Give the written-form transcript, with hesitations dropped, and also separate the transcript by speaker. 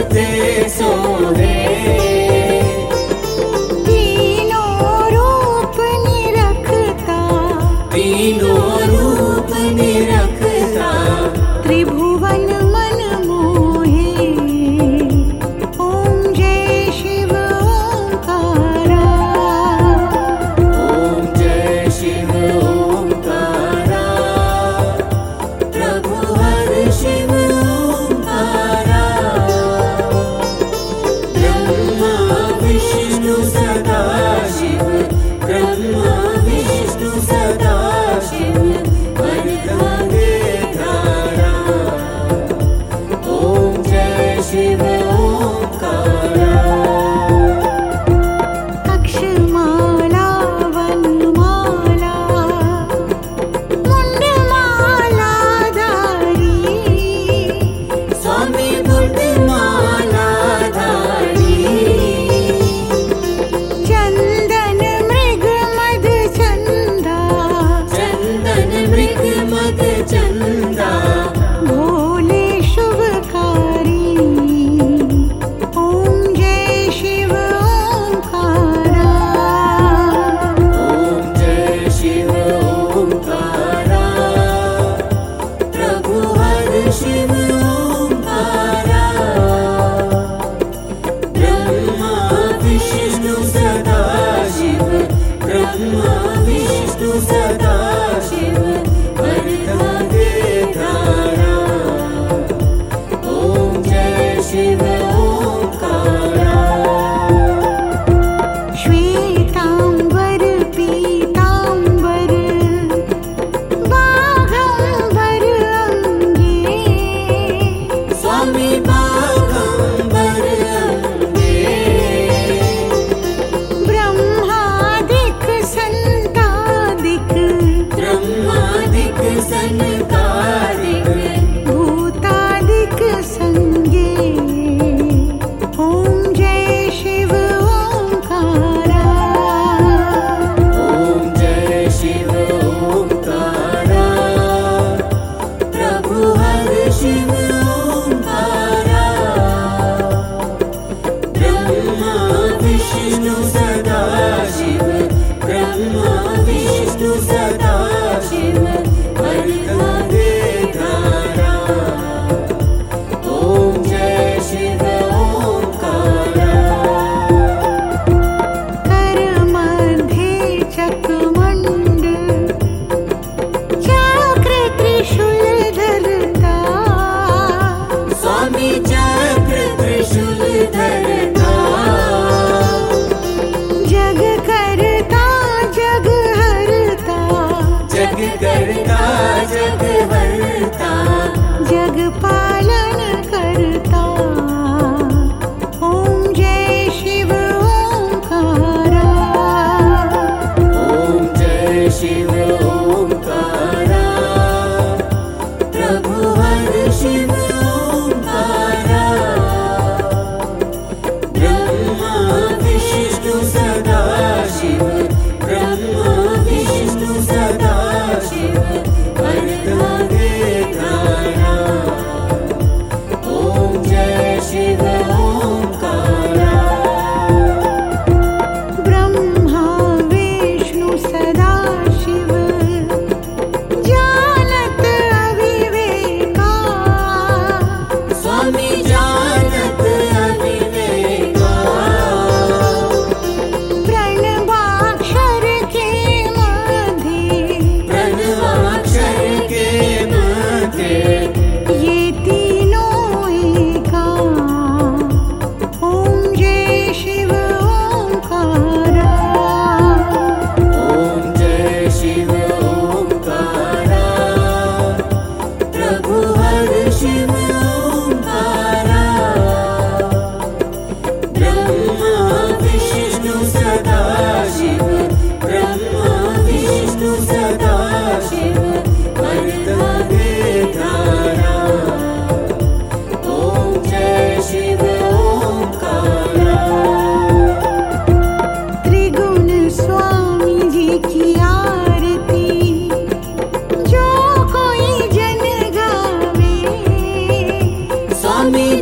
Speaker 1: सोते सोहे।
Speaker 2: तीनों रूप निरखता,
Speaker 1: तीनों रूप निरखता,
Speaker 2: त्रिभुवन मन मोहे। ओम जय शिव ओंकारा।
Speaker 1: ओम जय शिव ओंकारा, प्रभु हर शिव ओंकारा। ब्रह्मा विष्णु सदा शिव, ब्रह्मा विष्णु सदा शिव, वरदाने धारा। ओम जय शिव ओंकारा।
Speaker 2: अक्षमाला वनमाला, मुंडमाला धारी।
Speaker 1: स्वामी मुंडमाला धारी,
Speaker 2: चंदन मृग मद चंदा,
Speaker 1: चंदन मृग मद चंदा।
Speaker 2: भोले शुभकारी। ओम जय शिव ओंकारा।
Speaker 1: ओम जय शिव ओंकारा, प्रभु हर शिव ओंकारा। ब्रह्मा विष्णु सदा शिव, ब्रह्मा विष्णु सदा शिव, वरदाने धारा। ओम जय शिव ओंकारा।
Speaker 2: श्वेतांबर पीतांबर, बाघंबर अंगे।
Speaker 1: स्वामी बागंबर अंगे,
Speaker 2: ब्रह्मादिक संतादिक,
Speaker 1: ब्रह्मादिक सनकादिक,
Speaker 2: भूतादिक संगे। ओम जय शिव ओंकारा।
Speaker 1: ओम जय शिव ओंकारा, प्रभु हर शिव ओंकारा। ब्रह्मा विष्णु सदा शिव, ब्रह्मा विष्णु सदा शिव, वरदाने धारा। ओम जय शिव ओंकारा।
Speaker 2: कर मध्ये चक्रमंड, चक्र त्रिशूल धरता।
Speaker 1: स्वामी चक्र त्रिशूल धरता,
Speaker 2: जग करता जग हरता,
Speaker 1: जग करता जग हरता।
Speaker 2: जग पालन करता। ओम जय शिव ओंकारा।
Speaker 1: ओम जय शिव ओंकारा, प्रभु हर शिव ओंकारा। ब्रह्मा विष्णु सदा शिव, ब्रह्मा विष्णु सदा शिव, वरदाने धारा। ओम जय शिव ओंकारा।
Speaker 2: ब्रह्मा विष्णु सदा शिव, जानत अविवेका।
Speaker 1: स्वामी जानत अविवेका,
Speaker 2: प्रणवाक्षर के मध्य,
Speaker 1: प्रणवाक्षर के मध्य,
Speaker 2: ये तीनों एका। ओम जय शिव ओंकारा।
Speaker 1: ओम जय शिव ओंकारा, प्रभु हर शिव ओंकारा। ब्रह्मा विष्णु सदा शिव, ब्रह्मा विष्णु सदा शिव, वरदाने धारा। ओम जय शिव ओंकारा।
Speaker 2: त्रिगुण स्वामी जी की आरती, जो कोई जन गावे।
Speaker 1: स्वामी